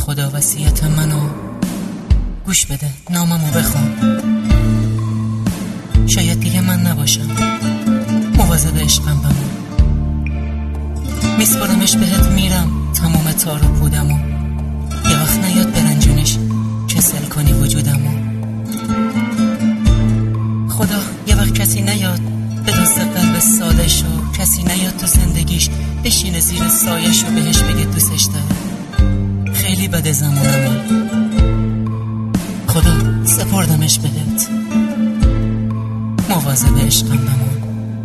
خدا وصیت منو گوش بده، ناممو بخون. شاید دیگه من نباشم، مواظب عشقم بمون. میسپارمش بهت، میرم تمام تار و پودمو. یه وقت نیاد برنجونش کسل کنی وجودمو. خدا یه وقت کسی نیاد به دوست قلب ساده شو، کسی نیاد تو زندگیش بشینه زیر سایش و بهش بگه دوستش داره. خیلی بده زمانم، خدا سپردمش بهت، مواظب عشقم بمون.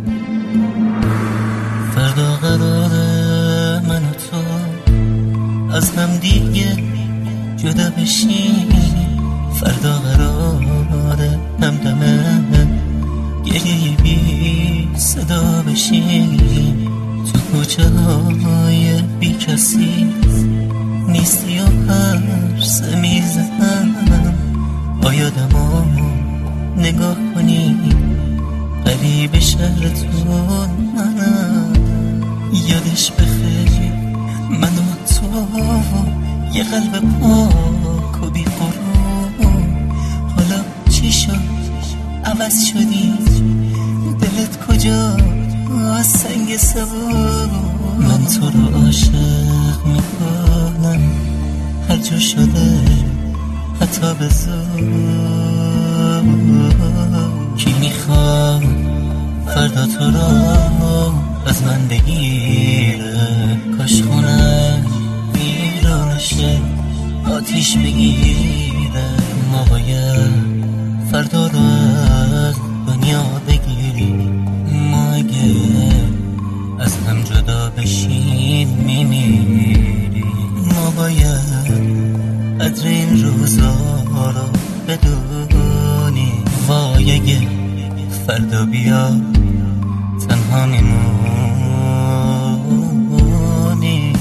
فردا قراره من و تو از هم دیگه جدا بشیم. فردا قراره همدمه گریه بی صدا بشیم. تو کوچه های بی کسی نیستی و هر میزنم. آیادمو نگاه کنی، قریب شهرتون منم. یادش بخیر من و تو، یه قلب پاک و بی قرون. حالا چی شد عوض شدی؟ دلت کجا سنگ سبون؟ من تو رو عاشق میکنم هر جا شده، حتی به زور. کی میخواد فردا تو رو از من بگیره؟ کاش خونه ویرانشه آتیش بگیره. ما باید فردا رو از دنیا بگیریم. ما اگه از هم جدا بشیم میمیریم. ما باید قدر این روزا رو بدونیم. وای اگه فردا بیا تنها میمونیم.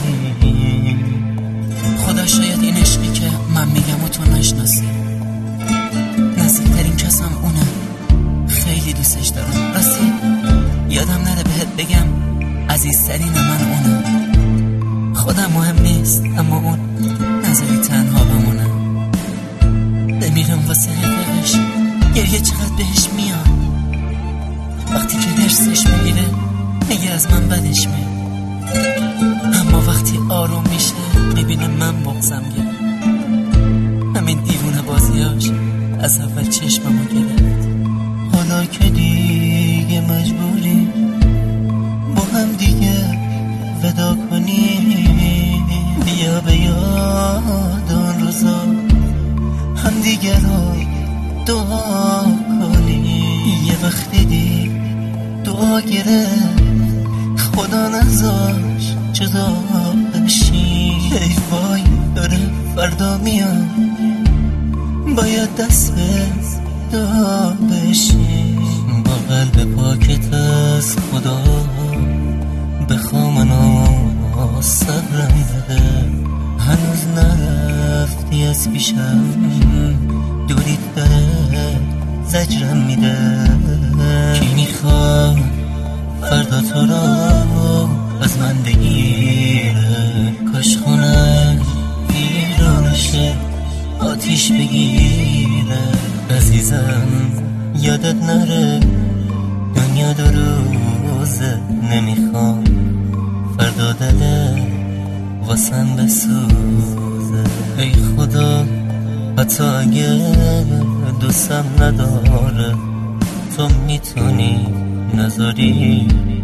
خدا شاید این عشقی که من میگم و تو نشناسی. نزدیکترین کسم اونه، خیلی دوستش دارم. راستی یادم نره بهت بگم عزیزترین من اونه. خودم مهم نیست اما اون نذاری تنها بمونه. بمیرم واسه حقش، گریه چقدر بهش میاد. وقتی که درسش میگیره میگه از من بدش میاد، اما وقتی آروم میشه میبینه من بغضم گرفت. همین دیوونه بازیاش از اول چشممو گرفت. حالا که دیگه مجبوری با هم دیگه ودا کنی، بیا به یاد اون روزا هم دیگه رو دعا کنی. یه وقت دیدی دعا گرفت، خدا نذاش جدا بشی. ای وای داره فردا میاد، باید دست به دعا بشی. با قلب پاکت از خدا بخوا منو صبرم بده. هنوز نرفتی از پیشم، دوریت داره زجرم میده. کی میخواد فردا تو رو از من بگیره؟ کاش خونه ویرانشه آتیش بگیره. عزیزم یادت نره دنیا دو روزه، نمیخوام فردا دله واسم بسوزه. ای خدا حتی اگه دوستم نداره، تو میتونی نذاری